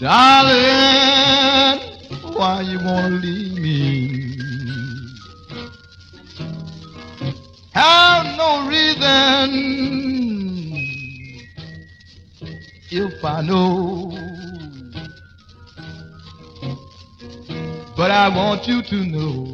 Darling, why you wanna leave me? Have no reason if I know, but I want you to know.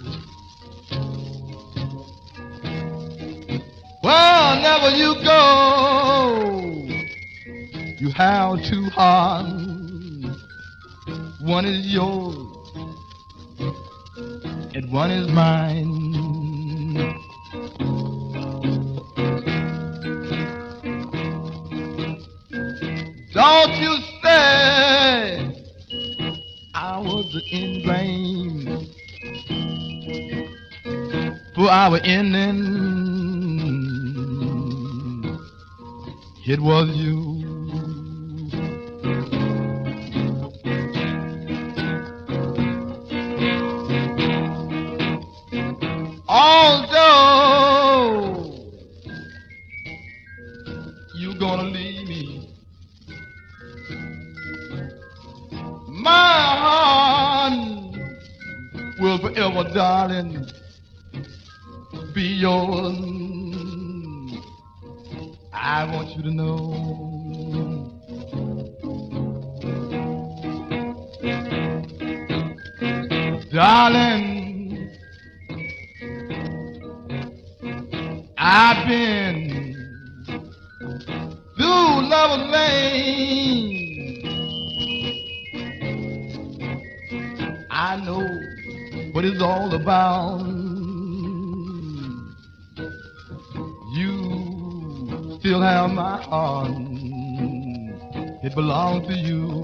Wherever you go, you have two hearts. One is yours and one is mine. Don't you say I was in blame for our ending. It was you. Although you're gonna leave me, my heart will forever, darling, be yours. I want you to know. Darling, I've been through Lover's Lane. I know what it's all about. You still have my heart. It belongs to you.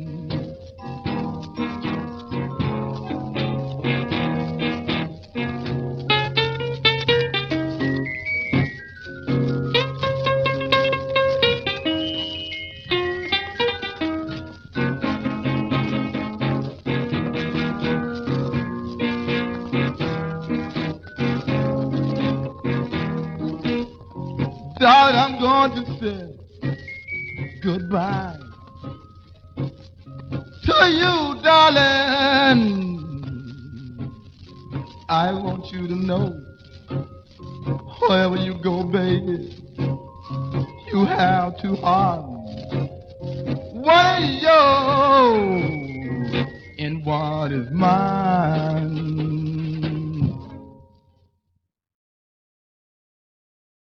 Darling, I'm going to say goodbye to you, darling. I want you to know, wherever you go, baby, you have two hearts. One is yours and one is mine.